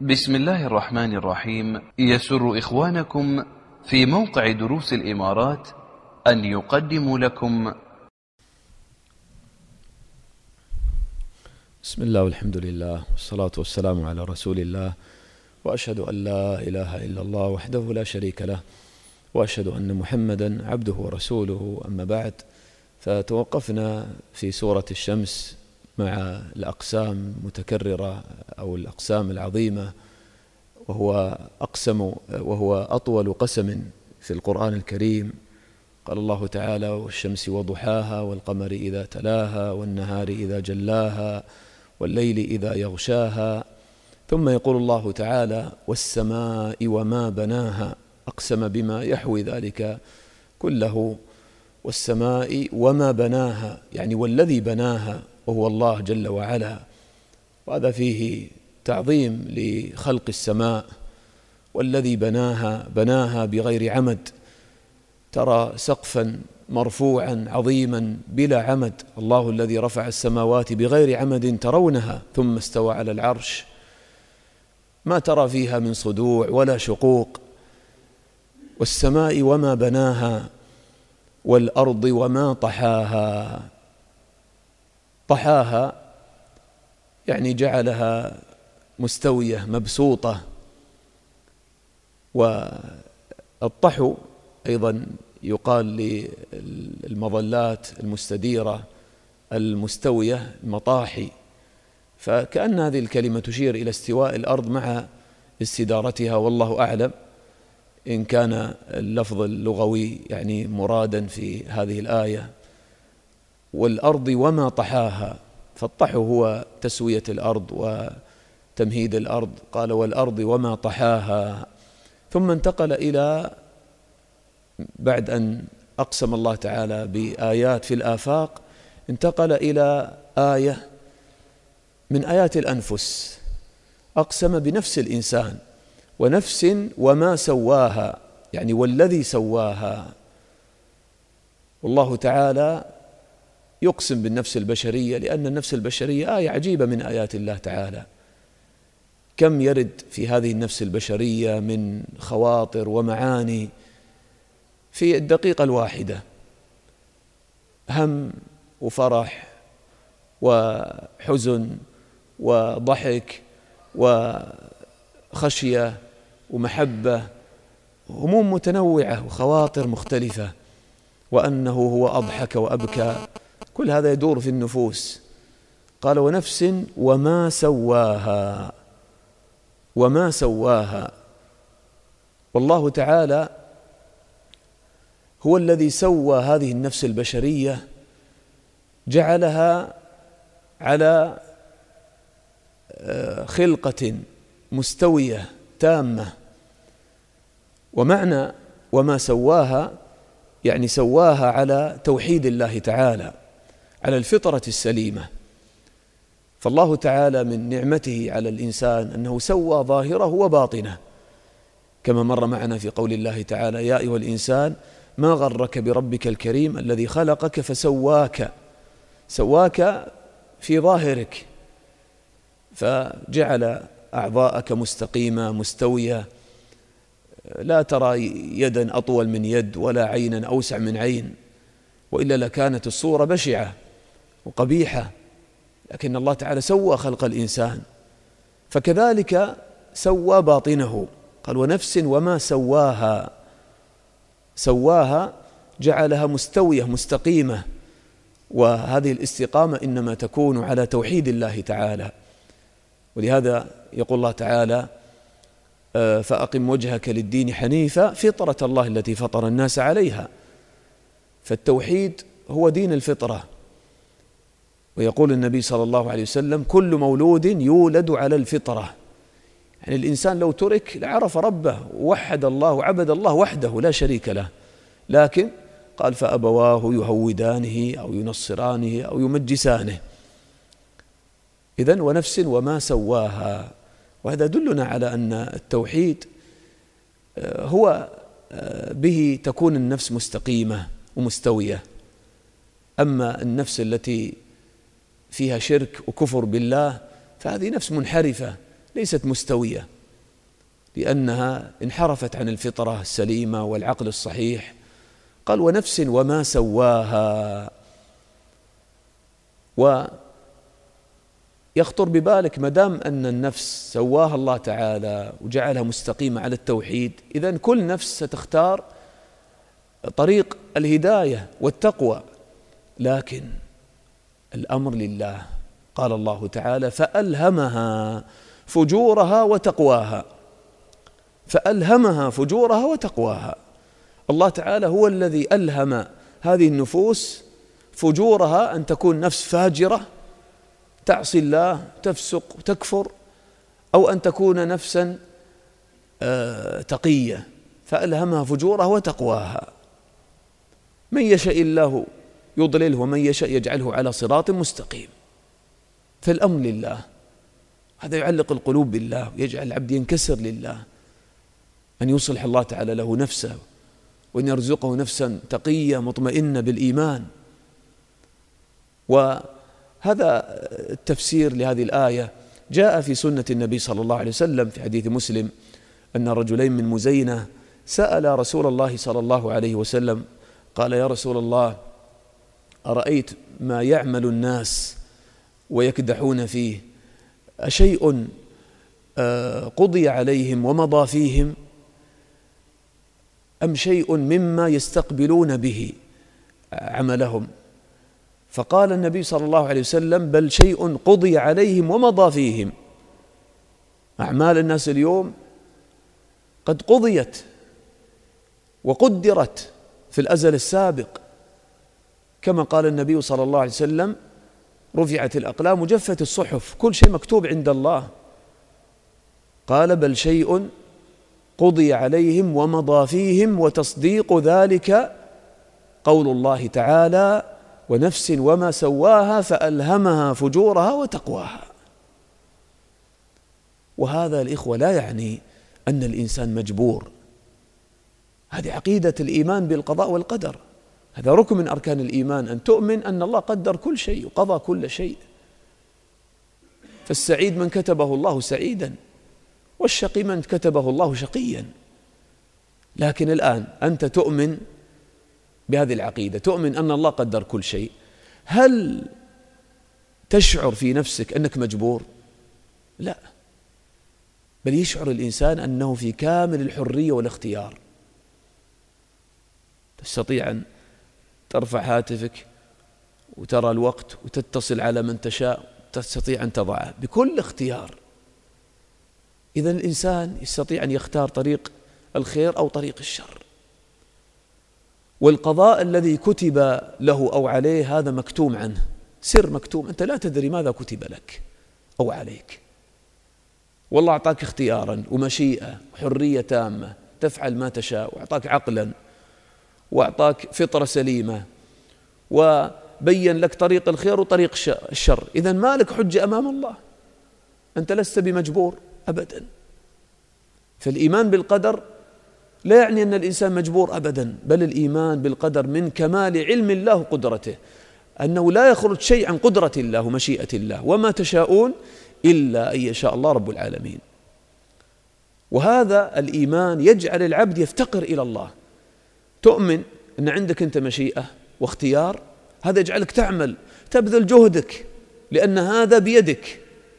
بسم الله الرحمن الرحيم. يسر إخوانكم في موقع دروس الإمارات أن يقدموا لكم بسم الله والحمد لله والصلاة والسلام على رسول الله، وأشهد أن لا إله إلا الله وحده لا شريك له، وأشهد أن محمدا عبده ورسوله. أما بعد، فتوقفنا في سورة الشمس مع الأقسام المتكررة أو الأقسام العظيمة، وهو أطول قسم في القرآن الكريم. قال الله تعالى: والشمس وضحاها والقمر إذا تلاها والنهار إذا جلاها والليل إذا يغشاها. ثم يقول الله تعالى: والسماء وما بناها. أقسم بما يحوي ذلك كله. والسماء وما بناها، يعني والذي بناها وهو الله جل وعلا. وهذا فيه تعظيم لخلق السماء. والذي بناها بغير عمد. ترى سقفا مرفوعا عظيما بلا عمد، الله الذي رفع السماوات بغير عمد ترونها ثم استوى على العرش، ما ترى فيها من صدوع ولا شقوق. والسماء وما بناها والأرض وما طحاها. طحاها يعني جعلها مستوية مبسوطة. والطحو أيضا يقال للمظلات المستديرة المستوية المطاحي، فكأن هذه الكلمة تشير إلى استواء الأرض مع استدارتها، والله أعلم إن كان اللفظ اللغوي يعني مرادا في هذه الآية. والأرض وما طحاها، فالطحو هو تسوية الأرض وتمهيد الأرض. قال: والأرض وما طحاها. ثم انتقل إلى، بعد أن أقسم الله تعالى بآيات في الآفاق، انتقل إلى آية من آيات الأنفس. أقسم بنفس الإنسان، ونفس وما سواها، يعني والذي سواها. والله تعالى يقسم بالنفس البشرية، لأن النفس البشرية آية عجيبة من آيات الله تعالى. كم يرد في هذه النفس البشرية من خواطر ومعاني في الدقيقة الواحدة، هم وفرح وحزن وضحك وخشية ومحبة، هموم متنوعة وخواطر مختلفة، وأنه هو أضحك وأبكى. كل هذا يدور في النفوس. قال: ونفس وما سواها. وما سواها. والله تعالى هو الذي سوى هذه النفس البشرية، جعلها على خلقة مستوية تامة. ومعنى وما سواها يعني سواها على توحيد الله تعالى، على الفطرة السليمة. فالله تعالى من نعمته على الإنسان أنه سوى ظاهره وباطنه، كما مر معنا في قول الله تعالى: يا أيها الإنسان ما غرك بربك الكريم الذي خلقك فسواك. سواك في ظاهرك، فجعل أعضاءك مستقيمة مستوية، لا ترى يدا أطول من يد ولا عينا أوسع من عين، وإلا لكانت الصورة بشعة وقبيحة. لكن الله تعالى سوى خلق الإنسان، فكذلك سوى باطنه. قال: ونفس وما سواها. سواها جعلها مستوية مستقيمة، وهذه الاستقامة إنما تكون على توحيد الله تعالى. ولهذا يقول الله تعالى: فأقم وجهك للدين حنيفا فطرة الله التي فطر الناس عليها. فالتوحيد هو دين الفطرة. ويقول النبي صلى الله عليه وسلم: كل مولود يولد على الفطرة. يعني الإنسان لو ترك لعرف ربه ووحد الله وعبد الله وحده لا شريك له، لكن قال: فأبواه يهودانه أو ينصرانه أو يمجسانه. إذن ونفس وما سواها. وهذا يدلنا على أن التوحيد هو به تكون النفس مستقيمة ومستوية. أما النفس التي فيها شرك وكفر بالله فهذه نفس منحرفة ليست مستوية، لأنها انحرفت عن الفطرة السليمة والعقل الصحيح. قال ونفس وما سواها. ويخطر ببالك مدام أن النفس سواها الله تعالى وجعلها مستقيمة على التوحيد، إذن كل نفس ستختار طريق الهداية والتقوى، لكن الأمر لله. قال الله تعالى فألهمها فجورها وتقواها. فألهمها فجورها وتقواها. الله تعالى هو الذي ألهم هذه النفوس فجورها، أن تكون نفس فاجرة تعصي الله تفسق تكفر، أو أن تكون نفسا تقية. فألهمها فجورها وتقواها. من يشاء الله يضلله ومن يشاء يجعله على صراط مستقيم. فالأمر لله. هذا يعلق القلوب بالله ويجعل العبد ينكسر لله، أن يصلح الله تعالى له نفسه، وأن يرزقه نفسا تقية مطمئنة بالإيمان. وهذا التفسير لهذه الآية جاء في سنة النبي صلى الله عليه وسلم في حديث مسلم أن رجلين من مزينة سأل رسول الله صلى الله عليه وسلم، قال يا رسول الله أرأيت ما يعمل الناس ويكدحون فيه، أشيء قضي عليهم ومضى فيهم، أم شيء مما يستقبلون به عملهم؟ فقال النبي صلى الله عليه وسلم بل شيء قضي عليهم ومضى فيهم. أعمال الناس اليوم قد قضيت وقدرت في الأزل السابق، كما قال النبي صلى الله عليه وسلم رفعت الأقلام وجفت الصحف، كل شيء مكتوب عند الله. قال بل شيء قضي عليهم ومضى فيهم، وتصديق ذلك قول الله تعالى ونفس وما سواها فألهمها فجورها وتقواها. وهذا الإخوة لا يعني أن الإنسان مجبور. هذه عقيدة الإيمان بالقضاء والقدر، هذا ركن من أركان الإيمان، أن تؤمن أن الله قدر كل شيء وقضى كل شيء. فالسعيد من كتبه الله سعيدا، والشقي من كتبه الله شقيا. لكن الآن أنت تؤمن بهذه العقيدة، تؤمن أن الله قدر كل شيء، هل تشعر في نفسك أنك مجبور؟ لا، بل يشعر الإنسان أنه في كامل الحرية والاختيار. تستطيع أن ترفع هاتفك وترى الوقت وتتصل على من تشاء، تستطيع أن تضعه بكل اختيار. إذا الإنسان يستطيع أن يختار طريق الخير أو طريق الشر. والقضاء الذي كتب له أو عليه هذا مكتوم عنه، سر مكتوم، أنت لا تدري ماذا كتب لك أو عليك. والله أعطاك اختيارا ومشيئة وحرية تامة تفعل ما تشاء، وأعطاك عقلا وأعطاك فطرة سليمة، وبين لك طريق الخير وطريق الشر. إذن ما لك حجة أمام الله، أنت لست بمجبور أبدا. فالإيمان بالقدر لا يعني أن الإنسان مجبور أبدا، بل الإيمان بالقدر من كمال علم الله وقدرته، أنه لا يخرج شيء عن قدرة الله ومشيئة الله، وما تشاءون إلا أن يشاء الله رب العالمين. وهذا الإيمان يجعل العبد يفتقر إلى الله. تؤمن أن عندك أنت مشيئة واختيار، هذا يجعلك تعمل تبذل جهدك لأن هذا بيدك.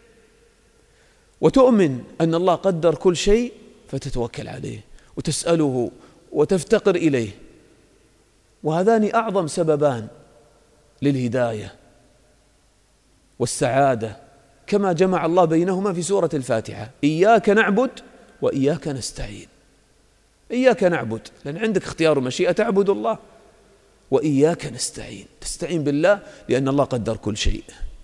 وتؤمن أن الله قدر كل شيء فتتوكل عليه وتسأله وتفتقر إليه. وهذان أعظم سببان للهداية والسعادة، كما جمع الله بينهما في سورة الفاتحة: إياك نعبد وإياك نستعين. إياك نعبد لأن عندك اختيار ومشيئة تعبد الله، وإياك نستعين تستعين بالله لأن الله قدر كل شيء.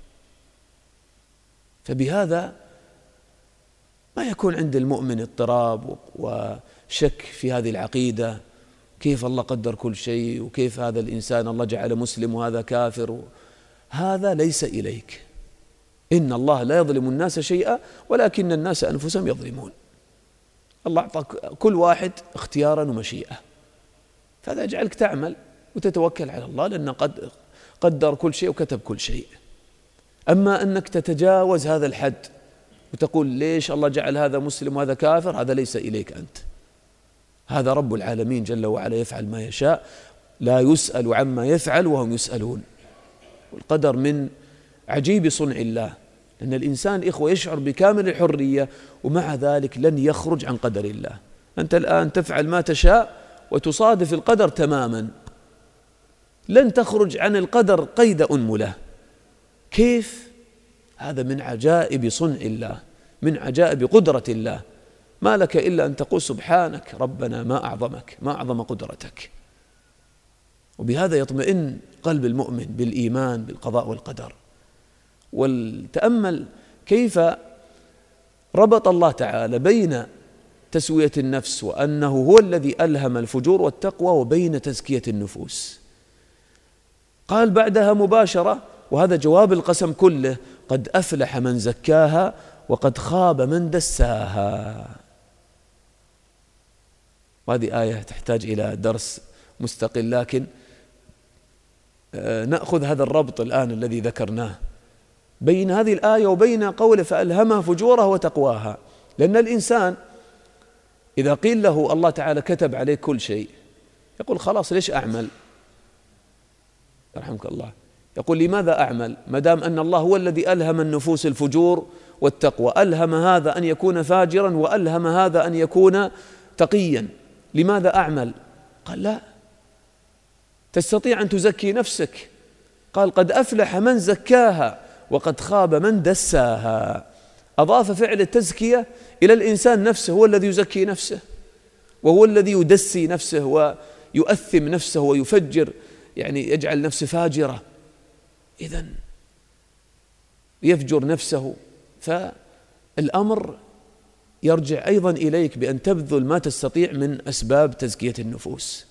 فبهذا ما يكون عند المؤمن اضطراب وشك في هذه العقيدة، كيف الله قدر كل شيء، وكيف هذا الإنسان الله جعل مسلم وهذا كافر. هذا ليس إليك. إن الله لا يظلم الناس شيئا ولكن الناس أنفسهم يظلمون. الله أعطى كل واحد اختيارا ومشيئة، فهذا يجعلك تعمل وتتوكل على الله لأنه قد قدر كل شيء وكتب كل شيء. أما أنك تتجاوز هذا الحد وتقول ليش الله جعل هذا مسلم وهذا كافر، هذا ليس إليك أنت، هذا رب العالمين جل وعلا يفعل ما يشاء، لا يسأل عما يفعل وهم يسألون. والقدر من عجيب صنع الله، أن الإنسان إخوة يشعر بكامل الحرية ومع ذلك لن يخرج عن قدر الله. أنت الآن تفعل ما تشاء وتصادف القدر تماما، لن تخرج عن القدر قيد أنملة. كيف؟ هذا من عجائب صنع الله، من عجائب قدرة الله. ما لك إلا أن تقول سبحانك ربنا ما أعظمك، ما أعظم قدرتك. وبهذا يطمئن قلب المؤمن بالإيمان بالقضاء والقدر. والتأمل كيف ربط الله تعالى بين تسوية النفس وأنه هو الذي ألهم الفجور والتقوى وبين تزكية النفوس. قال بعدها مباشرة، وهذا جواب القسم كله: قد أفلح من زكاها وقد خاب من دساها. وهذه آية تحتاج إلى درس مستقل، لكن نأخذ هذا الربط الآن الذي ذكرناه بين هذه الآية وبين قوله فألهمها فجورها وتقواها. لأن الإنسان إذا قيل له الله تعالى كتب عليك كل شيء يقول خلاص ليش أعمل؟ يرحمك الله، يقول لماذا أعمل ما دام أن الله هو الذي ألهم النفوس الفجور والتقوى، ألهم هذا أن يكون فاجرا وألهم هذا أن يكون تقيا، لماذا أعمل؟ قال لا، تستطيع أن تزكي نفسك. قال قد أفلح من زكاها وقد خاب من دساها. أضاف فعل التزكية إلى الإنسان نفسه، هو الذي يزكي نفسه وهو الذي يدسي نفسه ويؤثم نفسه ويفجر، يعني يجعل نفسه فاجرة، إذن يفجر نفسه. فالأمر يرجع أيضا إليك بأن تبذل ما تستطيع من أسباب تزكية النفوس،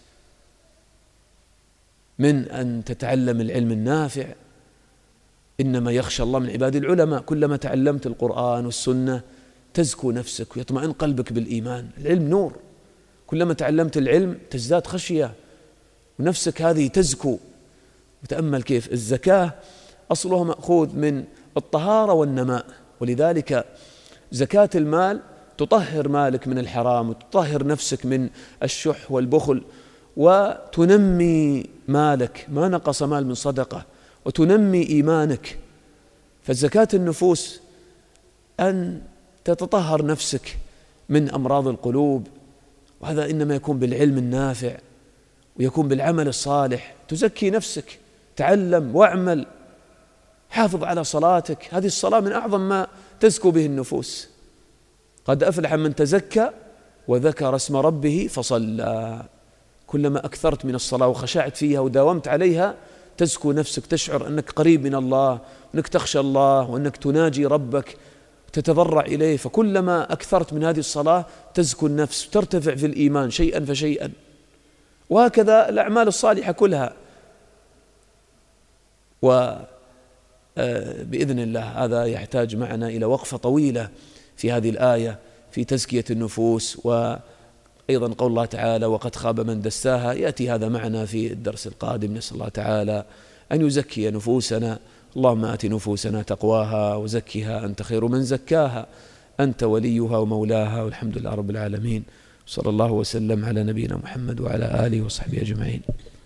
من أن تتعلم العلم النافع. إنما يخشى الله من عباد العلماء. كلما تعلمت القرآن والسنة تزكو نفسك ويطمئن قلبك بالإيمان. العلم نور، كلما تعلمت العلم تزداد خشية ونفسك هذه تزكو. وتأمل كيف الزكاة أصلها مأخوذ من الطهارة والنماء، ولذلك زكاة المال تطهر مالك من الحرام وتطهر نفسك من الشح والبخل، وتنمي مالك، ما نقص مال من صدقة، وتنمي إيمانك. فالزكاة النفوس أن تتطهر نفسك من أمراض القلوب، وهذا إنما يكون بالعلم النافع ويكون بالعمل الصالح. تزكي نفسك، تعلم واعمل، حافظ على صلاتك، هذه الصلاة من أعظم ما تزكو به النفوس. قد أفلح من تزكى وذكر اسم ربه فصلى. كلما أكثرت من الصلاة وخشعت فيها وداومت عليها تزكو نفسك، تشعر أنك قريب من الله وأنك تخشى الله وأنك تناجي ربك تتضرع إليه. فكلما أكثرت من هذه الصلاة تزكو النفس وترتفع في الإيمان شيئا فشيئا. وهكذا الأعمال الصالحة كلها. وبإذن الله هذا يحتاج معنا إلى وقفة طويلة في هذه الآية في تزكية النفوس، وأيضا قول الله تعالى وقد خاب من دساها، يأتي هذا معنا في الدرس القادم. نسأل الله تعالى أن يزكي نفوسنا. اللهم آت نفوسنا تقواها وزكها أنت خير من زكاها، أنت وليها ومولاها، والحمد لله رب العالمين. صلى الله وسلم على نبينا محمد وعلى آله وصحبه أجمعين.